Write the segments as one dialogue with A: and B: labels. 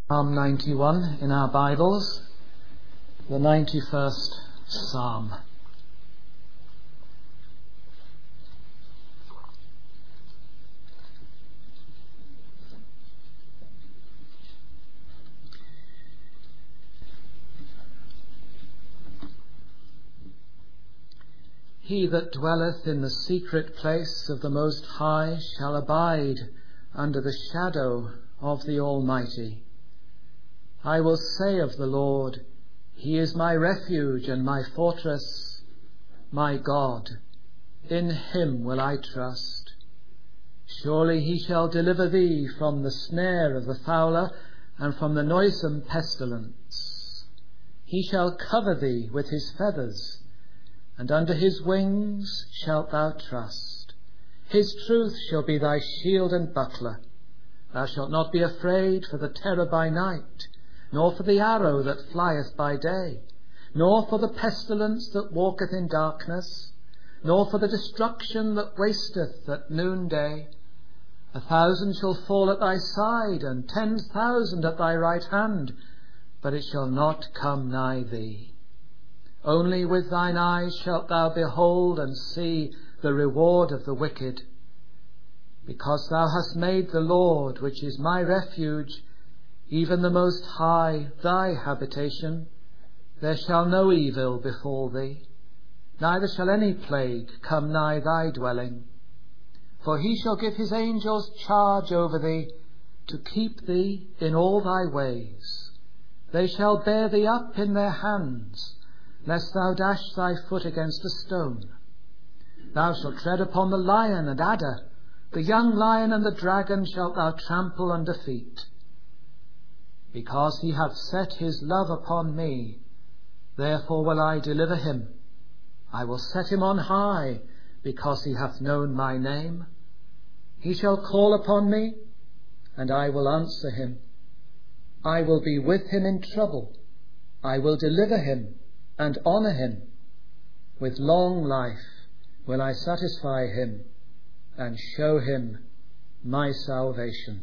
A: Psalm 91 in our Bibles, the 91st Psalm. He that dwelleth in the secret place of the Most High shall abide under the shadow of the Almighty. I will say of the Lord, He is my refuge and my fortress, my God. In Him will I trust. Surely He shall deliver thee from the snare of the fowler and from the noisome pestilence. He shall cover thee with His feathers, and under His wings shalt thou trust. His truth shall be thy shield and buckler. Thou shalt not be afraid for the terror by night, nor for the arrow that flieth by day, nor for the pestilence that walketh in darkness, nor for the destruction that wasteth at noonday. 1,000 shall fall at thy side, and 10,000 at thy right hand, but it shall not come nigh thee. Only with thine eyes shalt thou behold and see the reward of the wicked. Because thou hast made the Lord, which is my refuge, even the Most High, thy habitation, there shall no evil befall thee, neither shall any plague come nigh thy dwelling. For He shall give His angels charge over thee, to keep thee in all thy ways. They shall bear thee up in their hands, lest thou dash thy foot against a stone. Thou shalt tread upon the lion and adder, the young lion and the dragon shalt thou trample under feet. Because He hath set His love upon me, therefore will I deliver him. I will set him on high, because he hath known my name. He shall call upon me, and I will answer him. I will be with him in trouble. I will deliver him and honour him. With long life will I satisfy him and show him my salvation.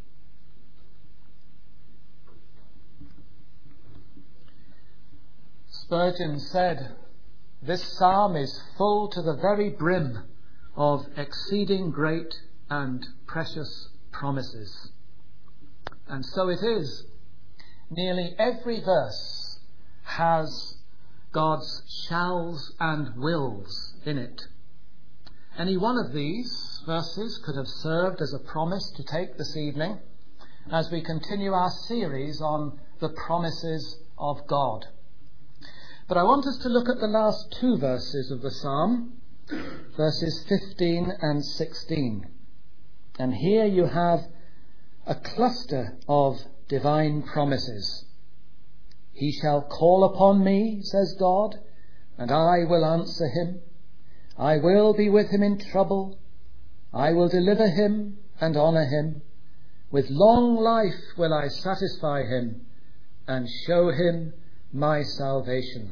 A: Spurgeon said, this psalm is full to the very brim of exceeding great and precious promises. And so it is. Nearly every verse has God's shalls and wills in it. Any one of these verses could have served as a promise to take this evening as we continue our series on the promises of God. But I want us to look at the last two verses of the psalm, verses 15 and 16. And here you have a cluster of divine promises. He shall call upon me, says God, and I will answer him. I will be with him in trouble. I will deliver him and honour him. With long life will I satisfy him and show him my salvation.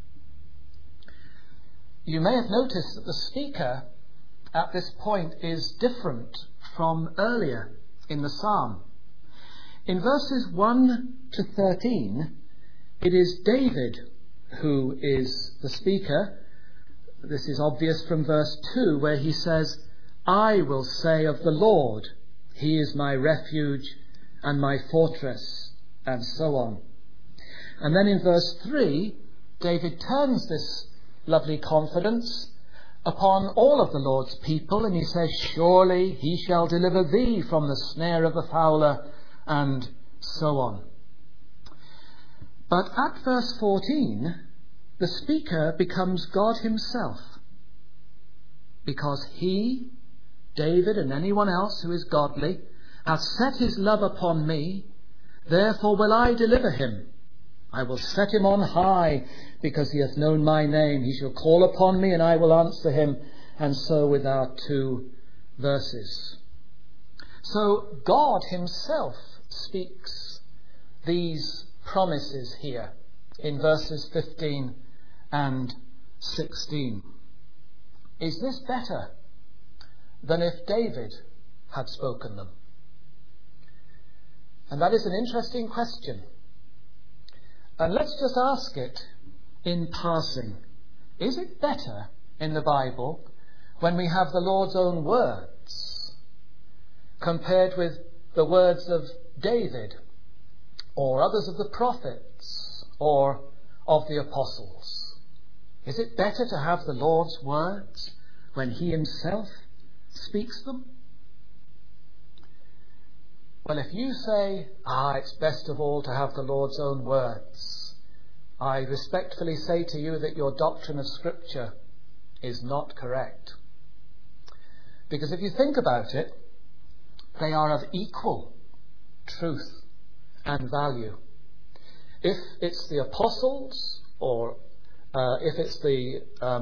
A: You may have noticed that the speaker at this point is different from earlier in the psalm. In verses 1 to 13, it is David who is the speaker. This is obvious from verse 2, where he says, I will say of the Lord, He is my refuge and my fortress, and so on. And then in verse 3, David turns this lovely confidence upon all of the Lord's people, and he says, surely He shall deliver thee from the snare of the fowler, and so on. But at verse 14, the speaker becomes God himself, because he, David, and anyone else who is godly, hath set his love upon me, therefore will I deliver him. I will set him on high, because he hath known my name. He shall call upon me, and I will answer him. And so with our two verses. So God himself speaks these promises here in verses 15 and 16. Is this better than if David had spoken them? And that is an interesting question. And let's just ask it in passing. Is it better in the Bible when we have the Lord's own words compared with the words of David or others of the prophets or of the apostles? Is it better to have the Lord's words when he himself speaks them? Well, if you say, it's best of all to have the Lord's own words, I respectfully say to you that your doctrine of Scripture is not correct. Because if you think about it, they are of equal truth and value. If it's the apostles or if it's the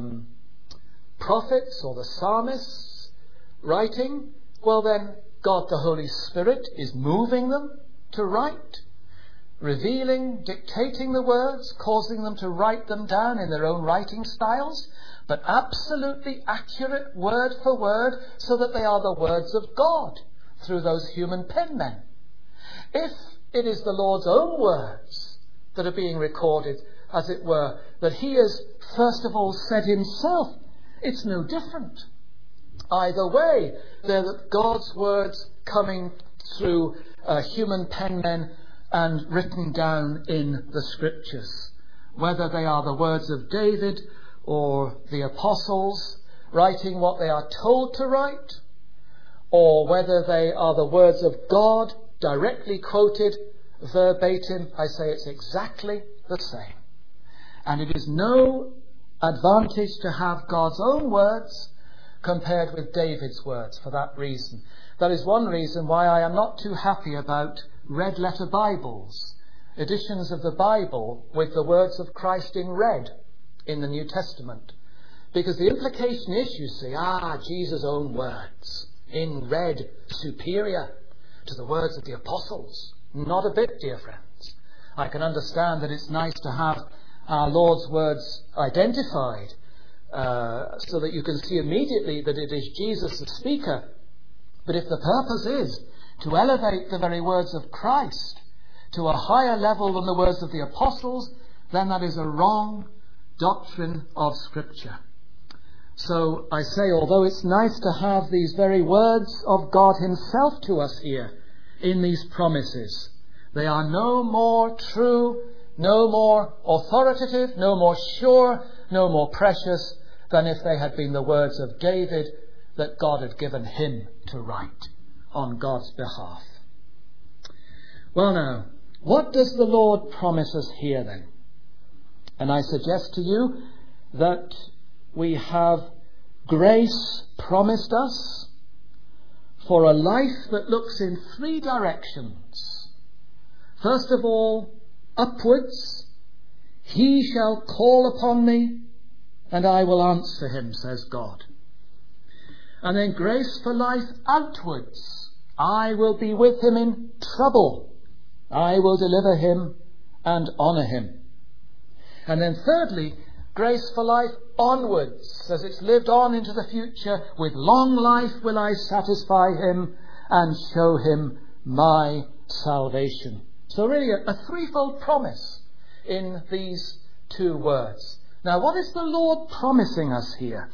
A: prophets or the psalmists writing, well then God the Holy Spirit is moving them to write, revealing, dictating the words, causing them to write them down in their own writing styles, but absolutely accurate word for word so that they are the words of God through those human penmen. If it is the Lord's own words that are being recorded, as it were, that he has first of all said himself, it's no different. Either way, they're God's words coming through human penmen and written down in the Scriptures. Whether they are the words of David or the apostles writing what they are told to write, or whether they are the words of God directly quoted verbatim, I say it's exactly the same. And it is no advantage to have God's own words compared with David's words for that reason. That is one reason why I am not too happy about red letter Bibles, editions of the Bible with the words of Christ in red in the New Testament. Because the implication is, you see, Jesus' own words in red, superior to the words of the apostles. Not a bit, dear friends. I can understand that it's nice to have our Lord's words identified so that you can see immediately that it is Jesus the speaker. But if the purpose is to elevate the very words of Christ to a higher level than the words of the apostles, then that is a wrong doctrine of Scripture. So I say, although it's nice to have these very words of God himself to us here in these promises, they are no more true, no more authoritative, no more sure, no more precious than if they had been the words of David that God had given him to write on God's behalf. Well now, what does the Lord promise us here then? And I suggest to you that we have grace promised us for a life that looks in three directions. First of all, upwards. He shall call upon me, and I will answer him, says God. And then grace for life outwards. I will be with him in trouble. I will deliver him and honour him. And then thirdly, grace for life onwards, as it's lived on into the future. With long life will I satisfy him and show him my salvation. So really a threefold promise in these two words. Now, what is the Lord promising us here?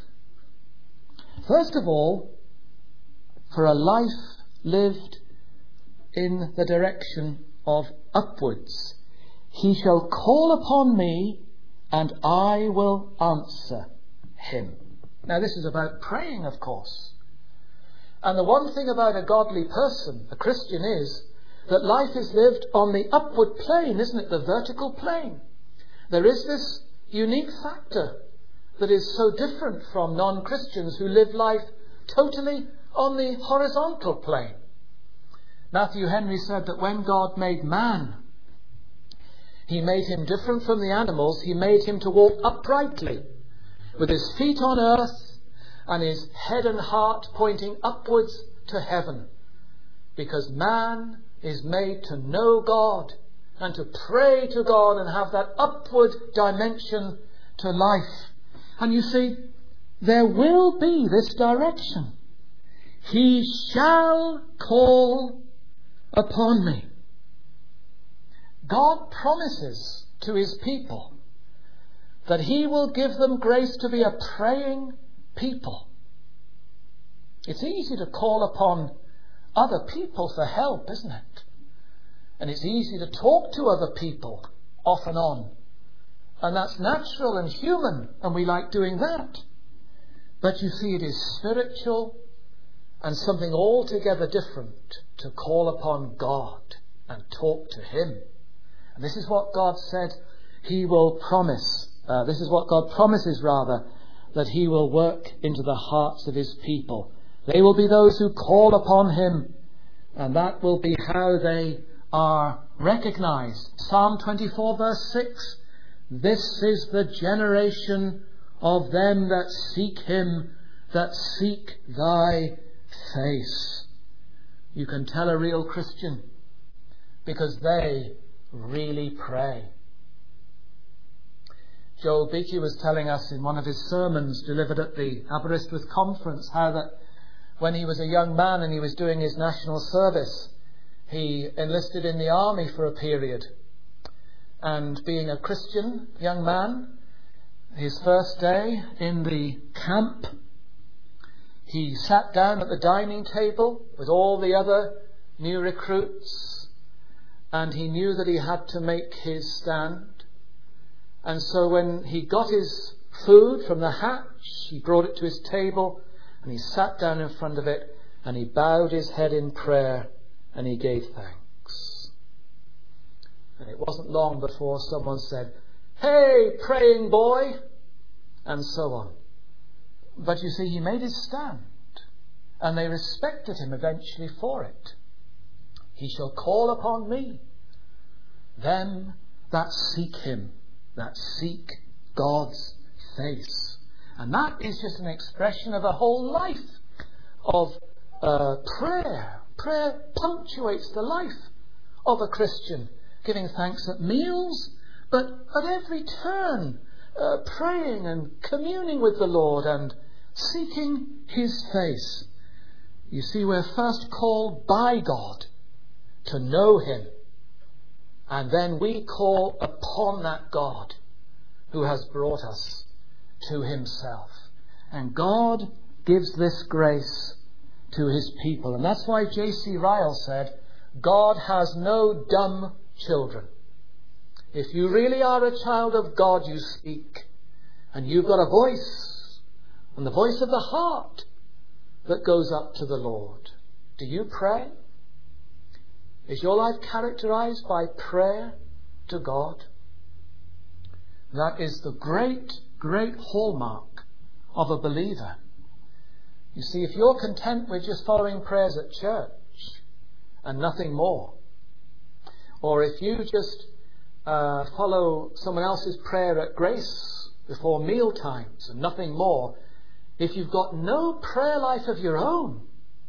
A: First of all, for a life lived in the direction of upwards. He shall call upon me, and I will answer him. Now, this is about praying, of course. And the one thing about a godly person, a Christian, is that life is lived on the upward plane, isn't it? The vertical plane. There is this unique factor that is so different from non-Christians who live life totally on the horizontal plane. Matthew Henry said that when God made man, he made him different from the animals. He made him to walk uprightly, with his feet on earth and his head and heart pointing upwards to heaven. Because man is made to know God and to pray to God and have that upward dimension to life. And you see, there will be this direction. He shall call upon me. God promises to his people that he will give them grace to be a praying people. It's easy to call upon other people for help, isn't it? And it's easy to talk to other people off and on. And that's natural and human, and we like doing that. But you see, it is spiritual and something altogether different to call upon God and talk to him. And this is what God said he will promise. This is what God promises, rather, that he will work into the hearts of his people. They will be those who call upon him, and that will be how they are recognized. Psalm 24 verse 6. This is the generation of them that seek him, that seek thy face. You can tell a real Christian because they really pray. Joel Beakey was telling us in one of his sermons delivered at the Aberystwyth conference how that when he was a young man and he was doing his national service, he enlisted in the army for a period. And being a Christian young man, his first day in the camp, he sat down at the dining table with all the other new recruits, and he knew that he had to make his stand. And so when he got his food from the hatch, he brought it to his table, and he sat down in front of it, and he bowed his head in prayer, and he gave thanks. And it wasn't long before someone said, "Hey, praying boy," and so on. But you see, he made his stand, and they respected him eventually for it. He shall call upon me, them that seek him, that seek God's face. And that is just an expression of a whole life of prayer. Prayer punctuates the life of a Christian, giving thanks at meals, but at every turn, praying and communing with the Lord and seeking his face. You see, we're first called by God to know him, and then we call upon that God who has brought us to himself. And God gives this grace to his people. And that's why J.C. Ryle said, God has no dumb children. If you really are a child of God, you speak. And you've got a voice, and the voice of the heart that goes up to the Lord. Do you pray? Is your life characterized by prayer to God? That is the great, great hallmark of a believer. You see, if you're content with just following prayers at church and nothing more, or if you just follow someone else's prayer at grace before meal times and nothing more, if you've got no prayer life of your own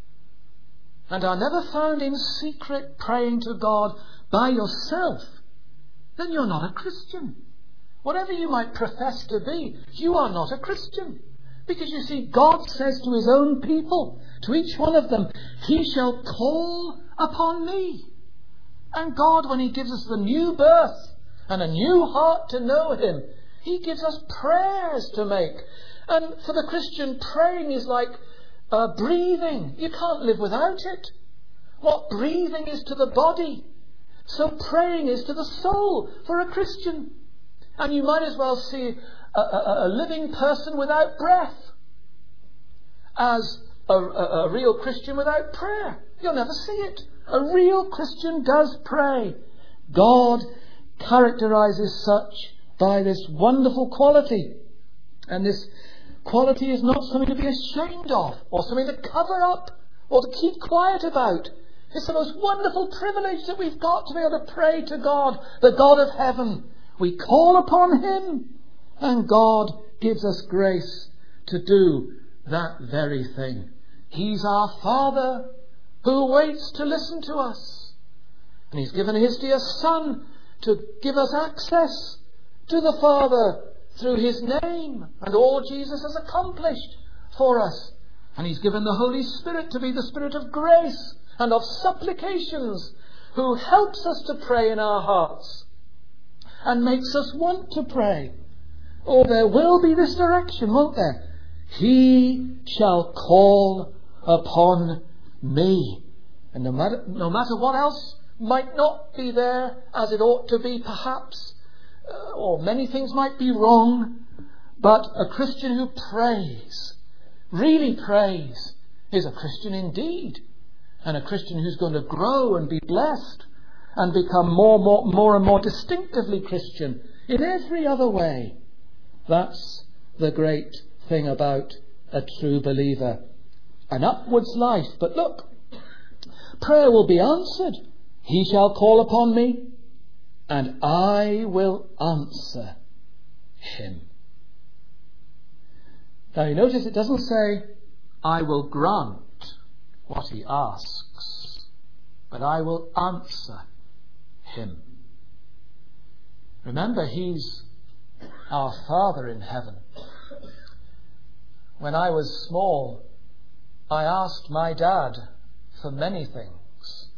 A: and are never found in secret praying to God by yourself, then you're not a Christian. Whatever you might profess to be, you are not a Christian. Because you see, God says to his own people, to each one of them, he shall call upon me. And God, when he gives us the new birth and a new heart to know him, he gives us prayers to make. And for the Christian, praying is like breathing. You can't live without it. What breathing is to the body, so praying is to the soul for a Christian. And you might as well see a living person without breath as a real Christian without prayer. You'll never see it. A real Christian does pray. God characterizes such by this wonderful quality. And this quality is not something to be ashamed of, or something to cover up, or to keep quiet about. It's the most wonderful privilege that we've got to be able to pray to God, the God of heaven. We call upon him, and God gives us grace to do that very thing. He's our Father who waits to listen to us. And he's given his dear Son to give us access to the Father through his name and all Jesus has accomplished for us. And he's given the Holy Spirit to be the Spirit of grace and of supplications who helps us to pray in our hearts and makes us want to pray. Oh, there will be this direction, won't there? He shall call upon me. And no matter what else might not be there as it ought to be, perhaps, or many things might be wrong, but a Christian who prays, really prays, is a Christian indeed. And a Christian who's going to grow and be blessed and become more and more distinctively Christian in every other way. That's the great thing about a true believer. An upwards life. But look, prayer will be answered. He shall call upon me, and I will answer him. Now you notice it doesn't say, I will grant what he asks, but I will answer him. Remember, he's our Father in heaven. When I was small, I asked my dad for many things.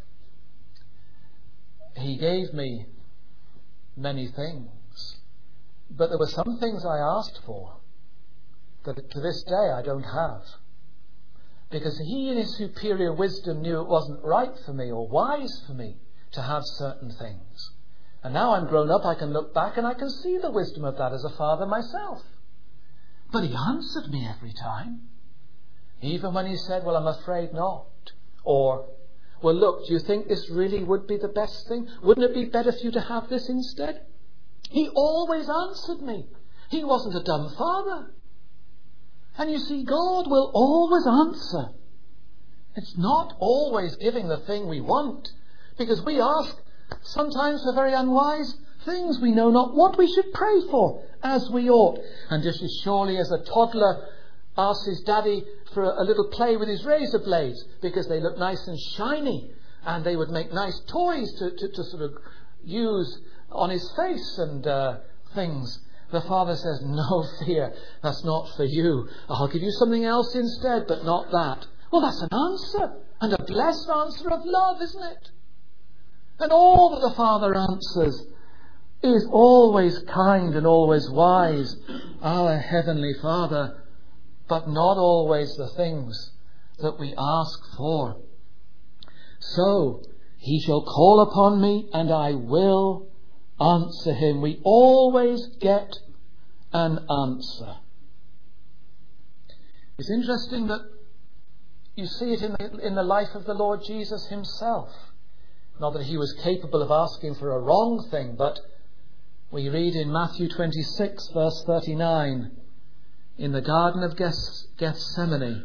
A: He gave me many things, but there were some things I asked for that to this day I don't have. Because he in his superior wisdom knew it wasn't right for me or wise for me to have certain things. And now I'm grown up, I can look back and I can see the wisdom of that as a father myself. But he answered me every time. Even when he said, well, I'm afraid not. Or, well, look, do you think this really would be the best thing? Wouldn't it be better for you to have this instead? He always answered me. He wasn't a dumb father. And you see, God will always answer. It's not always giving the thing we want, because we ask sometimes for very unwise things. We know not what we should pray for as we ought. And just as surely as a toddler asks his daddy for a little play with his razor blades because they look nice and shiny and they would make nice toys to sort of use on his face and things. The father says, no fear, that's not for you. I'll give you something else instead, but not that. Well, that's an answer, and a blessed answer of love, isn't it? And all that the Father answers is always kind and always wise, our Heavenly Father, but not always the things that we ask for. So, he shall call upon me, and I will answer him. We always get an answer. It's interesting that you see it in the life of the Lord Jesus himself. Not that he was capable of asking for a wrong thing, but we read in Matthew 26 verse 39, in the Garden of Gethsemane,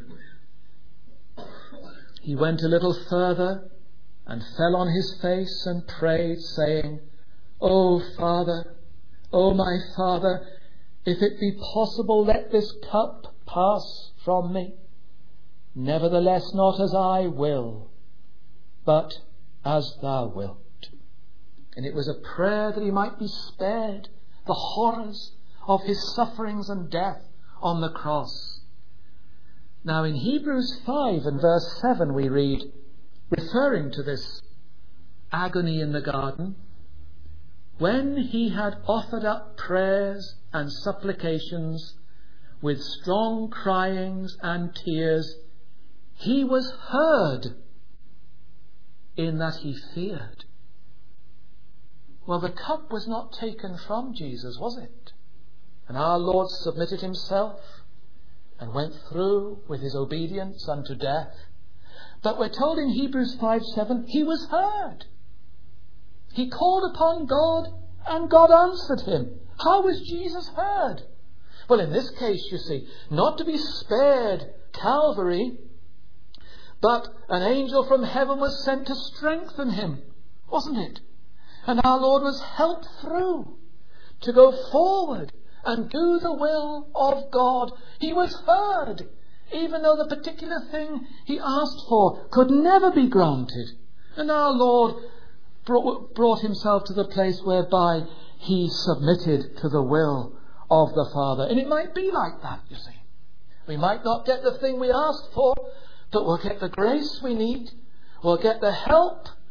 A: he went a little further and fell on his face and prayed, saying, O Father, O my Father, if it be possible, let this cup pass from me. Nevertheless, not as I will, but as thou wilt. And it was a prayer that he might be spared the horrors of his sufferings and death on the cross. Now in Hebrews 5 and verse 7 we read, referring to this agony in the garden, when he had offered up prayers and supplications with strong cryings and tears, he was heard in that he feared. Well, the cup was not taken from Jesus, was it? And our Lord submitted himself and went through with his obedience unto death. But we're told in Hebrews 5:7, he was heard. He called upon God and God answered him. How was Jesus heard? Well, in this case, you see, not to be spared Calvary, but an angel from heaven was sent to strengthen him, wasn't it? And our Lord was helped through to go forward and do the will of God. He was heard, even though the particular thing he asked for could never be granted. And our Lord brought himself to the place whereby he submitted to the will of the Father. And it might be like that, you see. We might not get the thing we asked for, but we'll get the grace we need. We'll get the help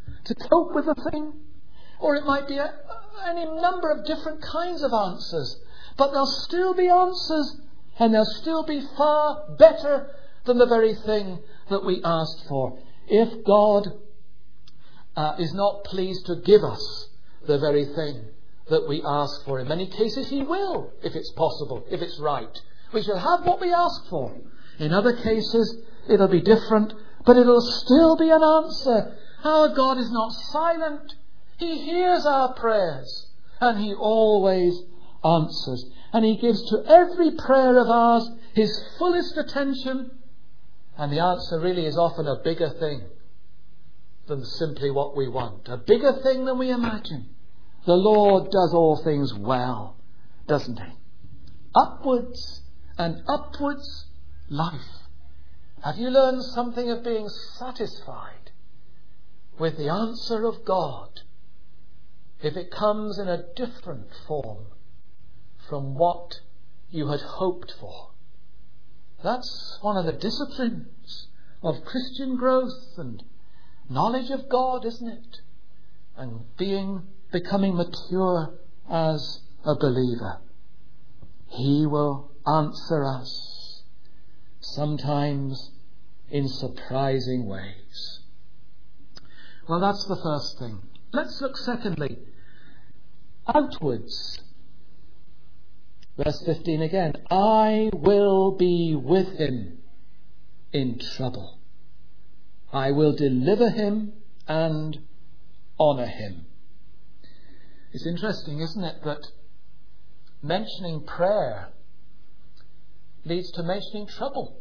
A: to cope with the thing. Or it might be any number of different kinds of answers. But there'll still be answers, and they'll still be far better than the very thing that we asked for. If God is not pleased to give us the very thing that we ask for, in many cases He will, if it's possible, if it's right. We shall have what we ask for. In other cases, it'll be different, but it'll still be an answer. Our God is not silent. He hears our prayers, and He always answers. And He gives to every prayer of ours His fullest attention. And the answer really is often a bigger thing than simply what we want. A bigger thing than we imagine. The Lord does all things well, doesn't He? Upwards and upwards life. Have you learned something of being satisfied with the answer of God, if it comes in a different form from what you had hoped for? That's one of the disciplines of Christian growth and knowledge of God, isn't it? And becoming mature as a believer. He will answer us, sometimes in surprising ways. Well, that's the first thing. Let's look secondly, outwards. Verse 15 again. I will be with him in trouble. I will deliver him and honour him. It's interesting, isn't it, that mentioning prayer leads to mentioning trouble.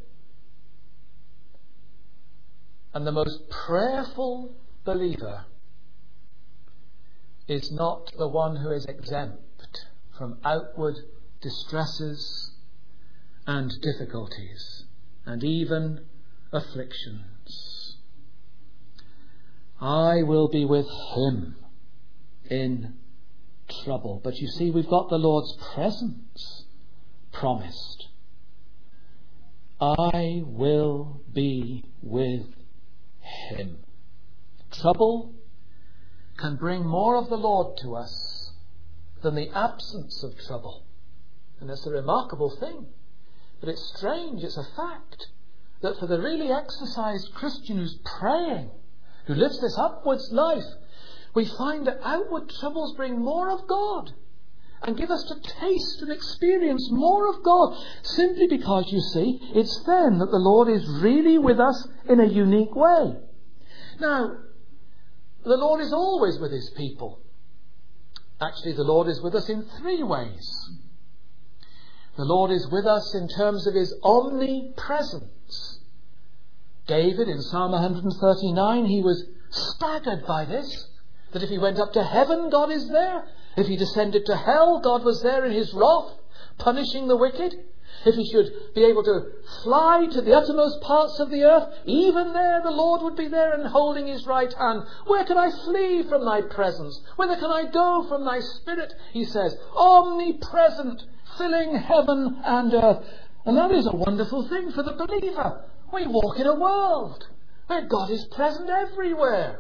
A: And the most prayerful believer is not the one who is exempt from outward distresses and difficulties and even afflictions. I will be with him in trouble. But you see, we've got the Lord's presence promised. I will be with him. Trouble can bring more of the Lord to us than the absence of trouble. And it's a remarkable thing. But it's strange, it's a fact, that for the really exercised Christian who's praying, who lives this upwards life, we find that outward troubles bring more of God and give us to taste and experience more of God, simply because, you see, it's then that the Lord is really with us in a unique way. Now, the Lord is always with his people. Actually, the Lord is with us in three ways. The Lord is with us in terms of his omnipresence. David, in Psalm 139, he was staggered by this, that if he went up to heaven, God is there. If he descended to hell, God was there in his wrath, punishing the wicked. If he should be able to fly to the uttermost parts of the earth, even there the Lord would be there and holding his right hand. Where can I flee from thy presence? Whither can I go from thy spirit? He says, omnipresent, filling heaven and earth. And that is a wonderful thing for the believer. We walk in a world where God is present everywhere.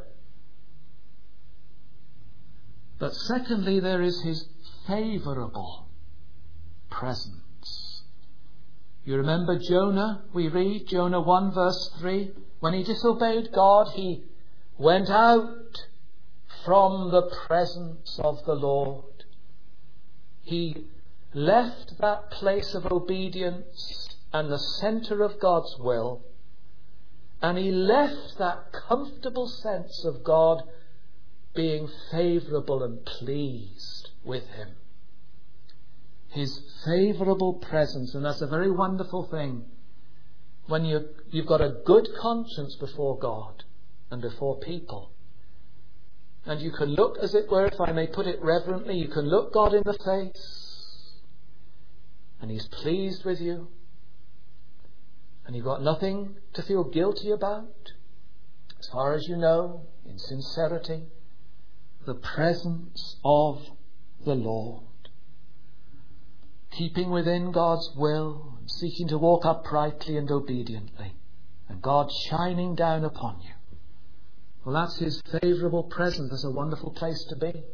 A: But secondly, there is his favourable presence. You remember Jonah? We read Jonah 1 verse 3. When he disobeyed God, he went out from the presence of the Lord. He left that place of obedience and the centre of God's will, and he left that comfortable sense of God being favourable and pleased with him. His favourable presence, and that's a very wonderful thing when you've got a good conscience before God and before people. And you can look, as it were, if I may put it reverently, you can look God in the face and he's pleased with you and you've got nothing to feel guilty about, as far as you know, in sincerity. The presence of the Lord, keeping within God's will, seeking to walk uprightly and obediently, and God shining down upon you Well, that's His favourable presence. That's a wonderful place to be.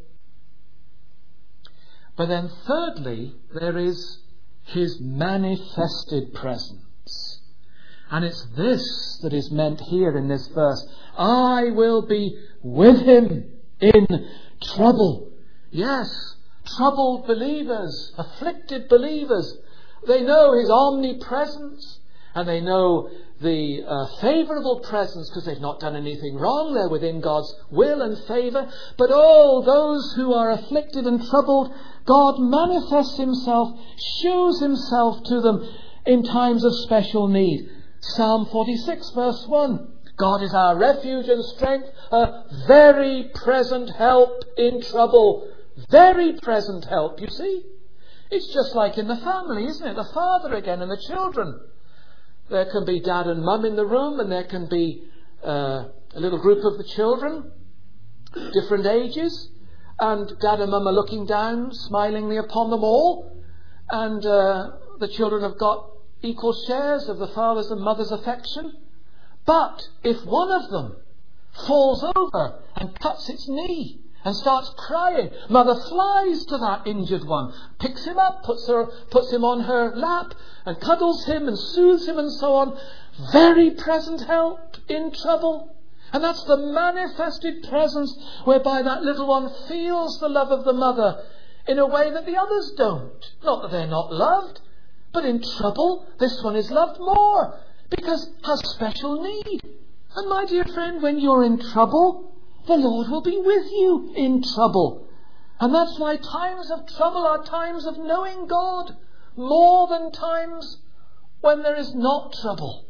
A: But then thirdly, there is His manifested presence. And it's this that is meant here in this verse. I will be with him in trouble. Yes, troubled believers, afflicted believers, they know His omnipresence, and they know the favourable presence because they've not done anything wrong. They're within God's will and favour. But those who are afflicted and troubled, God manifests Himself, shows Himself to them in times of special need. Psalm 46 verse 1. God is our refuge and strength, a very present help in trouble. Very present help, you see. It's just like in the family, isn't it? The father again and the children. There can be dad and mum in the room, and there can be a little group of the children, different ages, and dad and mum are looking down smilingly upon them all, and the children have got equal shares of the father's and mother's affection. But if one of them falls over and cuts its knee and starts crying, mother flies to that injured one, picks him up, puts him on her lap and cuddles him and soothes him and so on. Very present help in trouble. And that's the manifested presence whereby that little one feels the love of the mother in a way that the others don't. Not that they're not loved, but in trouble this one is loved more because it has special need. And my dear friend, when you're in trouble, the Lord will be with you in trouble. And that's why times of trouble are times of knowing God more than times when there is not trouble.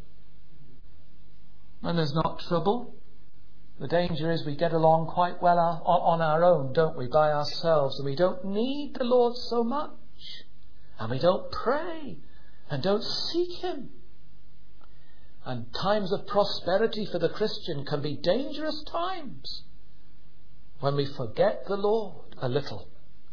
A: When there's not trouble, the danger is we get along quite well on our own, don't we, by ourselves, and we don't need the Lord so much, and we don't pray and don't seek Him. And times of prosperity for the Christian can be dangerous times when we forget the Lord a little.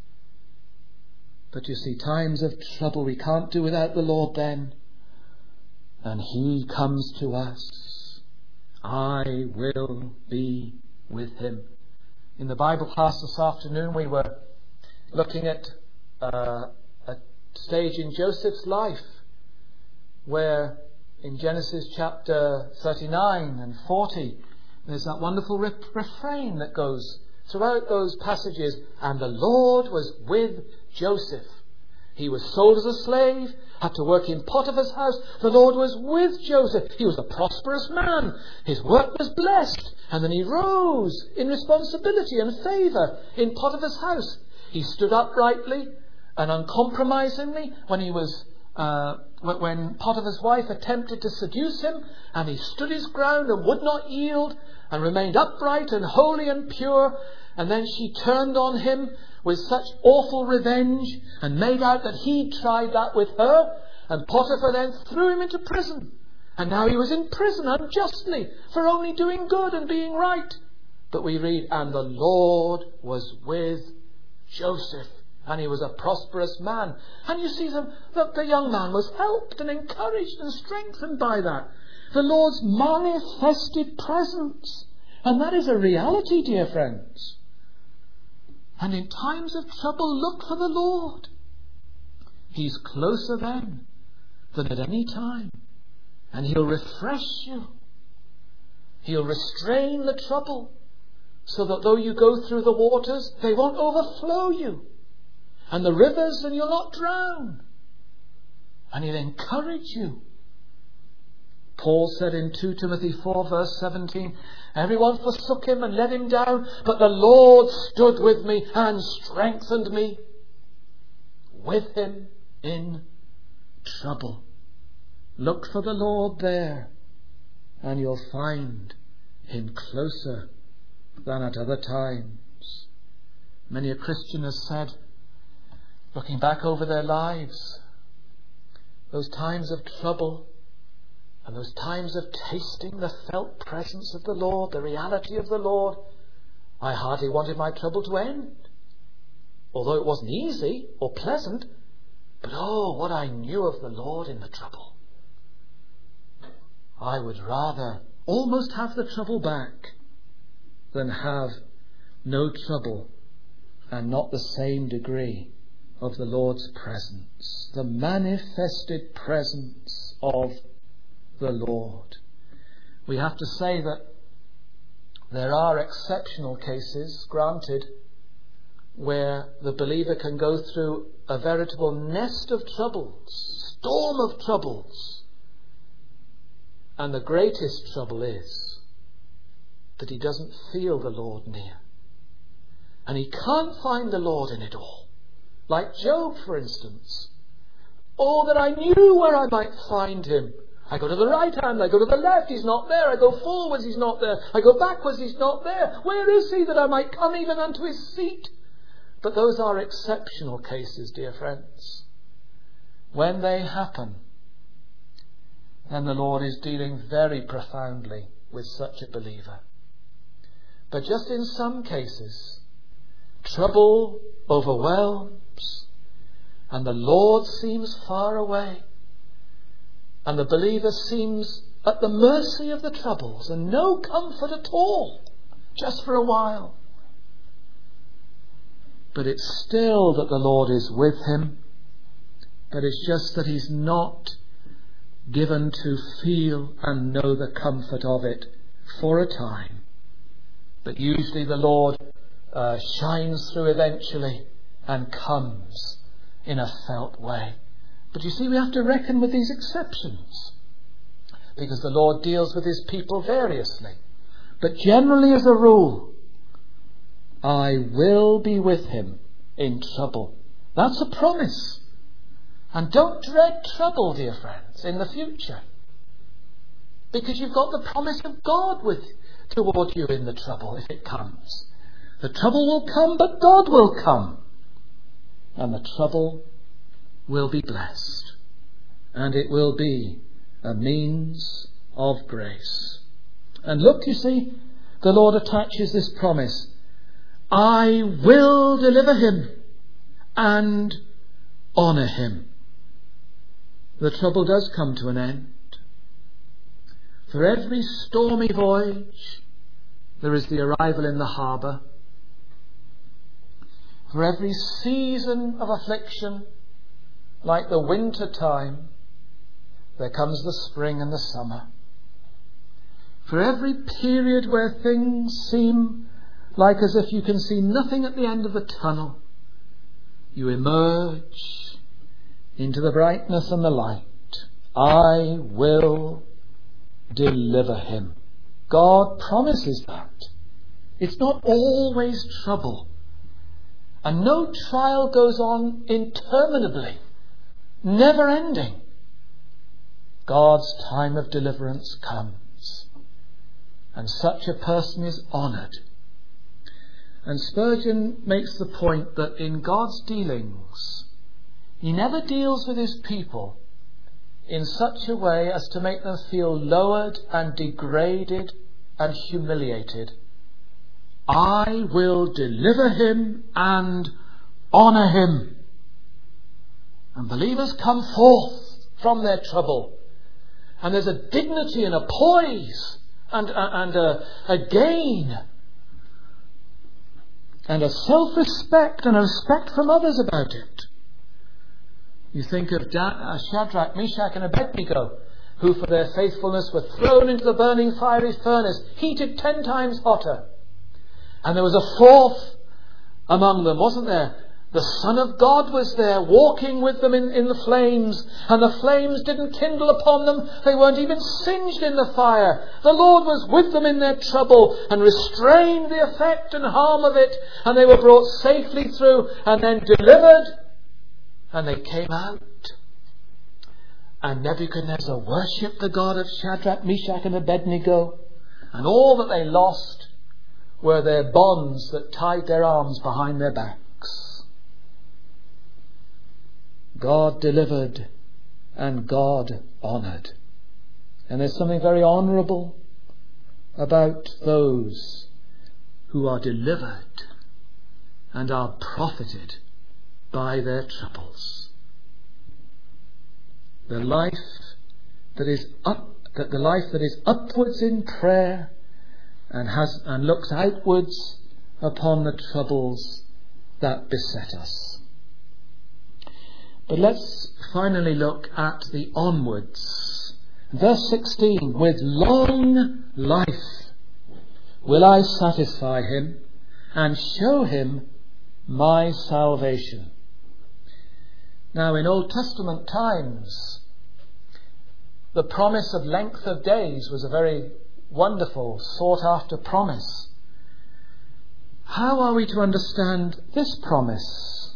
A: But you see, times of trouble, we can't do without the Lord then. And He comes to us. I will be with Him. In the Bible class this afternoon, we were looking at a stage in Joseph's life where in Genesis chapter 39 and 40, there's that wonderful refrain that goes throughout those passages. And the Lord was with Joseph. He was sold as a slave, had to work in Potiphar's house. The Lord was with Joseph. He was a prosperous man. His work was blessed. And then he rose in responsibility and favour in Potiphar's house. He stood uprightly and uncompromisingly when he was when Potiphar's wife attempted to seduce him, and he stood his ground and would not yield and remained upright and holy and pure. And then she turned on him with such awful revenge and made out that he'd tried that with her, and Potiphar then threw him into prison. And now he was in prison unjustly for only doing good and being right. But we read, and the Lord was with Joseph, and he was a prosperous man. And you see, the young man was helped and encouraged and strengthened by that. The Lord's manifested presence. And that is a reality, dear friends. And in times of trouble, look for the Lord. He's closer then than at any time. And He'll refresh you. He'll restrain the trouble so that though you go through the waters, they won't overflow you. And the rivers, and you'll not drown. And He'll encourage you. Paul said in 2 Timothy 4 verse 17, everyone forsook him and let him down, but the Lord stood with me and strengthened me. With him in trouble. Look for the Lord there, and you'll find Him closer than at other times. Many a Christian has said, looking back over their lives, those times of trouble and those times of tasting the felt presence of the Lord, the reality of the Lord, I hardly wanted my trouble to end. Although it wasn't easy or pleasant, but what I knew of the Lord in the trouble. I would rather almost have the trouble back than have no trouble and not the same degree of the Lord's presence, the manifested presence of the Lord. We have to say that there are exceptional cases, granted, where the believer can go through a veritable nest of troubles, storm of troubles. And the greatest trouble is that he doesn't feel the Lord near. And he can't find the Lord in it all. Like Job, for instance. Oh, that I knew where I might find him. I go to the right hand, I go to the left, he's not there. I go forwards, he's not there. I go backwards, he's not there. Where is he that I might come even unto his seat? But those are exceptional cases, dear friends. When they happen, then the Lord is dealing very profoundly with such a believer. But just in some cases, trouble overwhelms, and the Lord seems far away, and the believer seems at the mercy of the troubles and no comfort at all, just for a while. But it's still that the Lord is with him, but it's just that he's not given to feel and know the comfort of it for a time. But usually the Lord shines through eventually and comes in a felt way. But you see, we have to reckon with these exceptions, because the Lord deals with his people variously. But generally, as a rule, I will be with him in trouble. That's a promise. And don't dread trouble, dear friends, in the future, because you've got the promise of God toward you in the trouble if it comes. The trouble will come, but God will come. And the trouble will be blessed. And it will be a means of grace. And look, you see, the Lord attaches this promise. I will deliver him and honour him. The trouble does come to an end. For every stormy voyage, there is the arrival in the harbour. For every season of affliction, like the winter time, there comes the spring and the summer. For every period where things seem like as if you can see nothing at the end of the tunnel, you emerge into the brightness and the light. I will deliver him. God promises that. It's not always trouble. And no trial goes on interminably, never ending. God's time of deliverance comes, and such a person is honoured. And Spurgeon makes the point that in God's dealings, he never deals with his people in such a way as to make them feel lowered and degraded and humiliated. I will deliver him and honour him. And believers come forth from their trouble, and there's a dignity and a poise and a gain and a self-respect and a respect from others about it. You think of Shadrach, Meshach and Abednego, who for their faithfulness were thrown into the burning fiery furnace, heated 10 times hotter. And there was a fourth among them, wasn't there? The Son of God was there, walking with them in the flames, and the flames didn't kindle upon them. They weren't even singed in the fire. The Lord was with them in their trouble and restrained the effect and harm of it, and they were brought safely through and then delivered, and they came out. And Nebuchadnezzar worshipped the God of Shadrach, Meshach and Abednego, and all that they lost were their bonds that tied their arms behind their backs. God delivered and God honoured. And there's something very honourable about those who are delivered and are profited by their troubles. The life that is upwards in prayer and looks outwards upon the troubles that beset us. But let's finally look at the onwards. Verse 16, with long life will I satisfy him and show him my salvation. Now, in Old Testament times, the promise of length of days was a very wonderful, sought-after promise. How are we to understand this promise?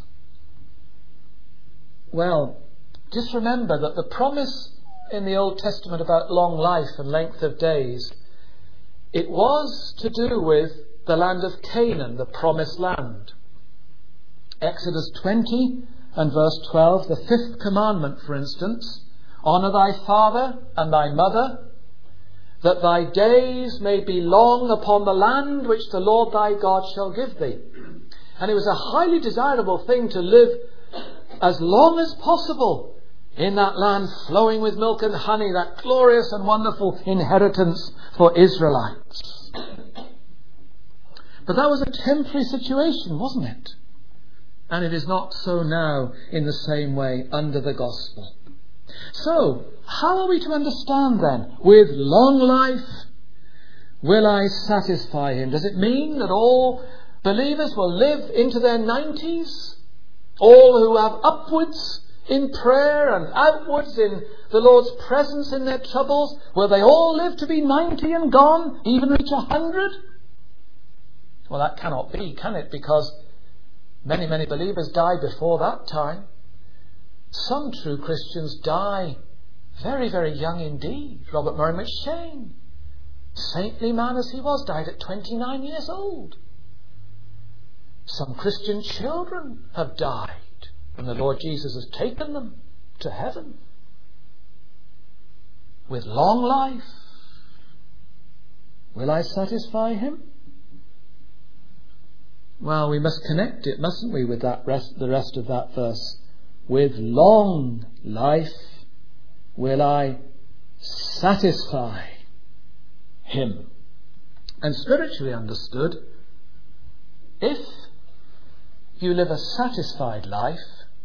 A: Well, just remember that the promise in the Old Testament about long life and length of days, it was to do with the land of Canaan, the promised land. Exodus 20 and verse 12, the fifth commandment, for instance, honour thy father and thy mother, that thy days may be long upon the land which the Lord thy God shall give thee. And it was a highly desirable thing to live as long as possible in that land flowing with milk and honey, that glorious and wonderful inheritance for Israelites. But that was a temporary situation, wasn't it? And it is not so now in the same way under the gospel. So, how are we to understand then? With long life will I satisfy him. Does it mean that all believers will live into their 90s? All who have upwards in prayer and outwards in the Lord's presence in their troubles, will they all live to be 90 and gone, even reach 100? Well, that cannot be, can it? Because many, many believers die before that time. Some true Christians die very, very young indeed. Robert Murray McCheyne, saintly man as he was, died at 29 years old. Some Christian children have died, and the Lord Jesus has taken them to heaven. With long life will I satisfy him? Well, we must connect it, mustn't we, with the rest of that verse. With long life will I satisfy him. And spiritually understood, if you live a satisfied life,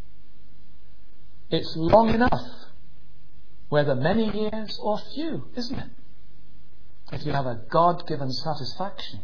A: it's long enough, whether many years or few, isn't it? If you have a God-given satisfaction.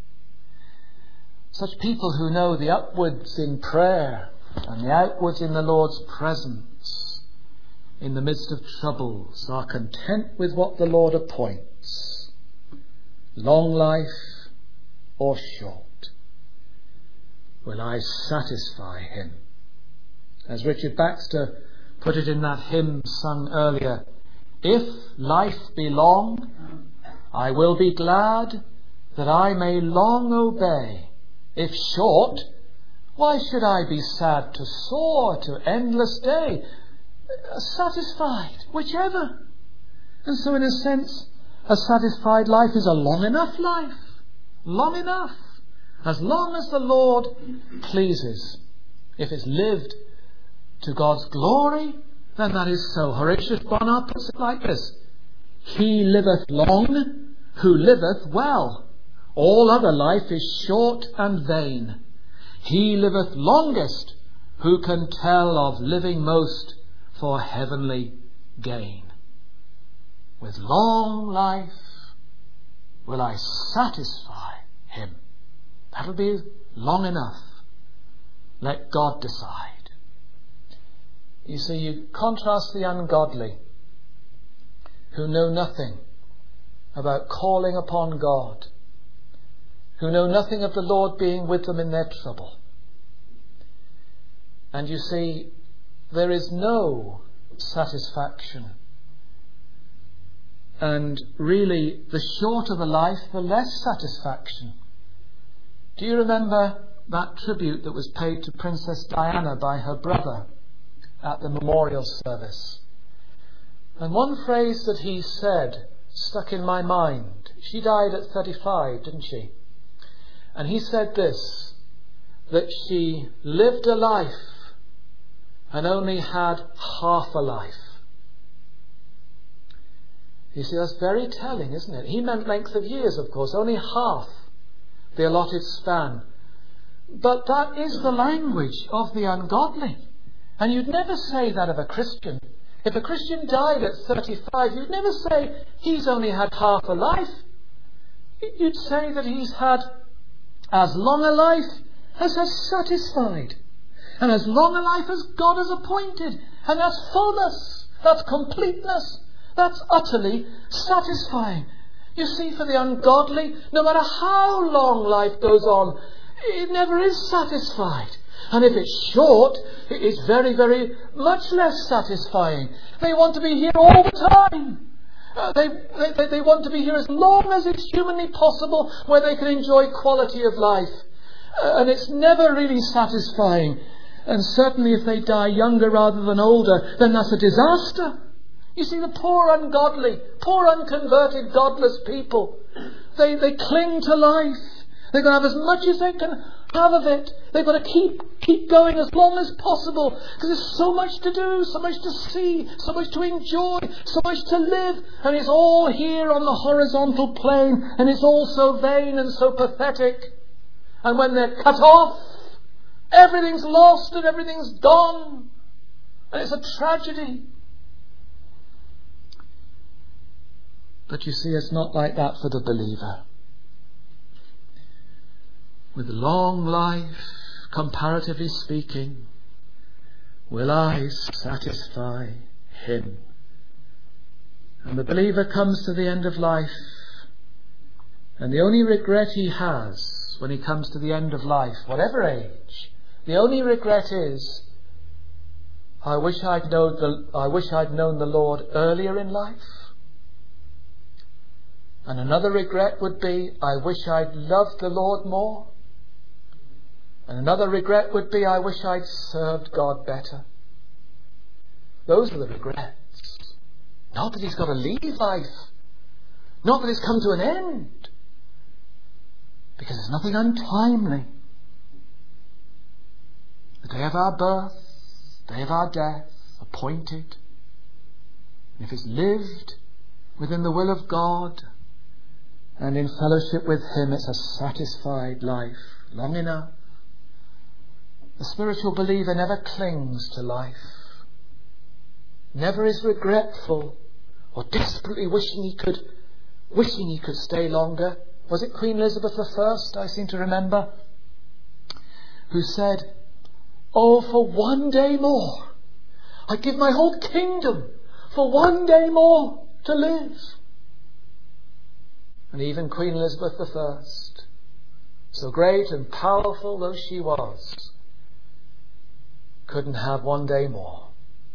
A: Such people who know the upwards in prayer and the outwards in the Lord's presence in the midst of troubles are content with what the Lord appoints, long life or short. Will I satisfy him? As Richard Baxter put it in that hymn sung earlier, if life be long, I will be glad that I may long obey. If short, why should I be sad to soar to endless day? Satisfied, whichever. And so in a sense, a satisfied life is a long enough life. Long enough. As long as the Lord pleases. If it's lived to God's glory, then that is so. Horatius Bonar puts it like this: he liveth long who liveth well. All other life is short and vain. He liveth longest who can tell of living most for heavenly gain. With long life will I satisfy him. That'll be long enough. Let God decide. You see, you contrast the ungodly who know nothing about calling upon God, who know nothing of the Lord being with them in their trouble. And you see, there is no satisfaction. And really, the shorter the life, the less satisfaction. Do you remember that tribute that was paid to Princess Diana by her brother at the memorial service? And one phrase that he said stuck in my mind. She died at 35, didn't she? And he said this, that she lived a life and only had half a life. You see, that's very telling, isn't it? He meant length of years, of course, only half the allotted span. But that is the language of the ungodly. And you'd never say that of a Christian. If a Christian died at 35, you'd never say he's only had half a life. You'd say that he's had as long a life as has satisfied, and as long a life as God has appointed. And that's fullness, that's completeness, that's utterly satisfying. You see, for the ungodly, no matter how long life goes on, it never is satisfied. And if it's short, it is very, very much less satisfying. They want to be here all the time. They want to be here as long as it's humanly possible, where they can enjoy quality of life. And it's never really satisfying. And certainly if they die younger rather than older, then that's a disaster. You see, the poor ungodly, poor unconverted, godless people, they cling to life. They're going to have as much as they can have of it. They've got to keep going as long as possible, because there's so much to do, so much to see, so much to enjoy, so much to live. And it's all here on the horizontal plane, and it's all so vain and so pathetic. And when they're cut off, everything's lost and everything's gone. And it's a tragedy. But you see, it's not like that for the believer. With long life, comparatively speaking, will I satisfy him. And the believer comes to the end of life, and the only regret he has when he comes to the end of life, whatever age, the only regret is, I wish I'd known the Lord earlier in life. And another regret would be, I wish I'd loved the Lord more. And another regret would be, I wish I'd served God better. Those are the regrets. Not that he's got to leave life. Not that it's come to an end. Because there's nothing untimely. The day of our birth, the day of our death, appointed. And if it's lived within the will of God and in fellowship with him, it's a satisfied life, long enough. The spiritual believer never clings to life, never is regretful or desperately wishing he could stay longer. Was it Queen Elizabeth I, I seem to remember, who said, oh, for one day more, I'd give my whole kingdom for one day more to live. And even Queen Elizabeth I, so great and powerful though she was, couldn't have one day more,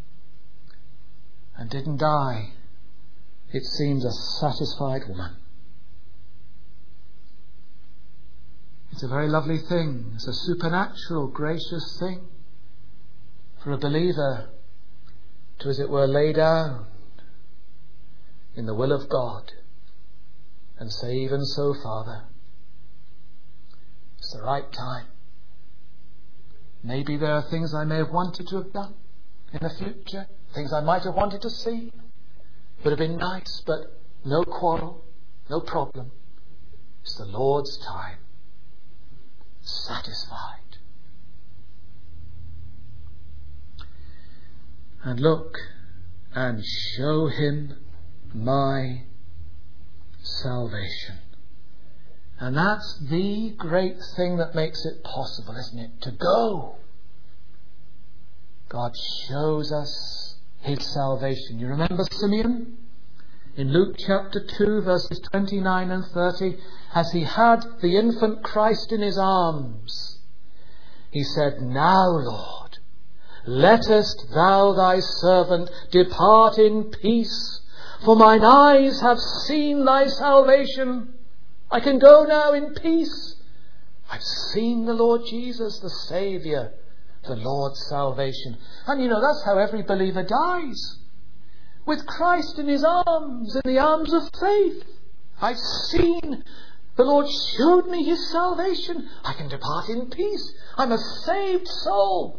A: and didn't die, it seems, a satisfied woman. It's a very lovely thing. It's a supernatural, gracious thing for a believer to, as it were, lay down in the will of God and say, even so, Father, it's the right time. Maybe there are things I may have wanted to have done in the future, things I might have wanted to see. Would have been nice, but no quarrel, no problem. It's the Lord's time. Satisfied. And look and show him my salvation. And that's the great thing that makes it possible, isn't it? To go. God shows us his salvation. You remember Simeon? In Luke chapter 2, verses 29 and 30, as he had the infant Christ in his arms, he said, now, Lord, lettest thou thy servant depart in peace, for mine eyes have seen thy salvation. I can go now in peace. I've seen the Lord Jesus, the Saviour, the Lord's salvation. And you know, that's how every believer dies. With Christ in his arms, in the arms of faith. I've seen, the Lord showed me his salvation. I can depart in peace. I'm a saved soul.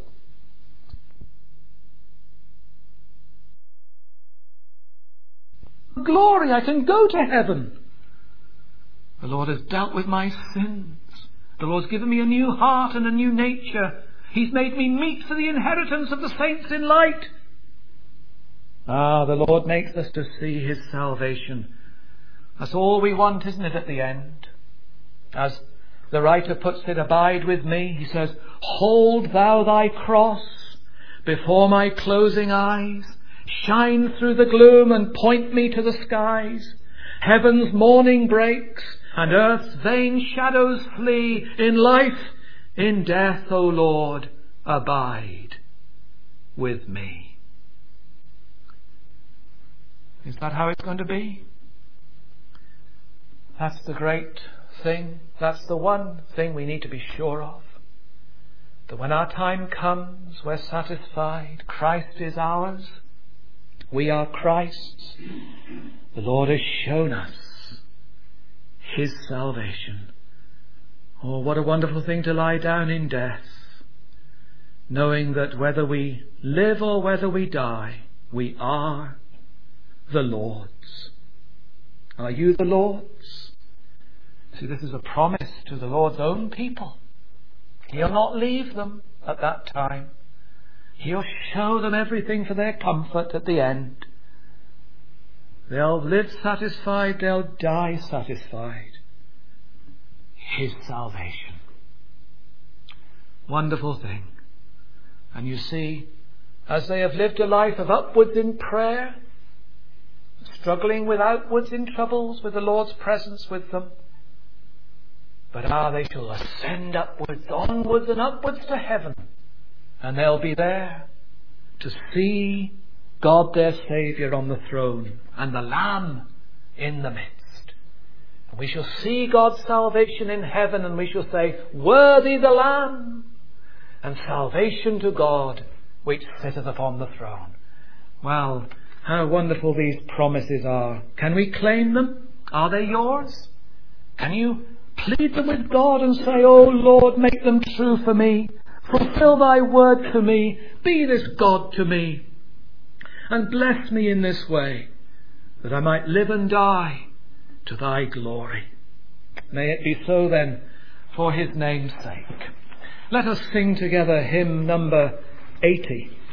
A: glory. I can go to heaven. The Lord has dealt with my sins. The Lord's given me a new heart and a new nature. He's made me meet for the inheritance of the saints in light. The Lord makes us to see his salvation. That's all we want, isn't it, at the end? As the writer puts it, abide with me. He says, hold thou thy cross before my closing eyes. Shine through the gloom and point me to the skies. Heaven's morning breaks and earth's vain shadows flee. In life, in death, O Lord, abide with me. Is that how it's going to be? That's the great thing. That's the one thing we need to be sure of. That when our time comes, we're satisfied. Christ is ours. We are Christ's. The Lord has shown us his salvation. Oh, what a wonderful thing to lie down in death, knowing that whether we live or whether we die, we are the Lord's. Are you the Lord's? See, this is a promise to the Lord's own people. He'll not leave them at that time. He'll show them everything for their comfort at the end. They'll live satisfied, they'll die satisfied. His salvation. Wonderful thing. And you see, as they have lived a life of upwards in prayer, struggling with outwards in troubles, with the Lord's presence with them, but they shall ascend upwards, onwards and upwards to heaven, and they'll be there to see God their Saviour on the throne and the Lamb in the midst. And we shall see God's salvation in heaven, and we shall say, worthy the Lamb, and salvation to God which sitteth upon the throne. Well, how wonderful these promises are. Can we claim them? Are they yours? Can you plead them with God and say, oh Lord, make them true for me. Fulfill thy word to me. Be this God to me. And bless me in this way, that I might live and die to thy glory. May it be so then, for his name's sake. Let us sing together hymn number 80.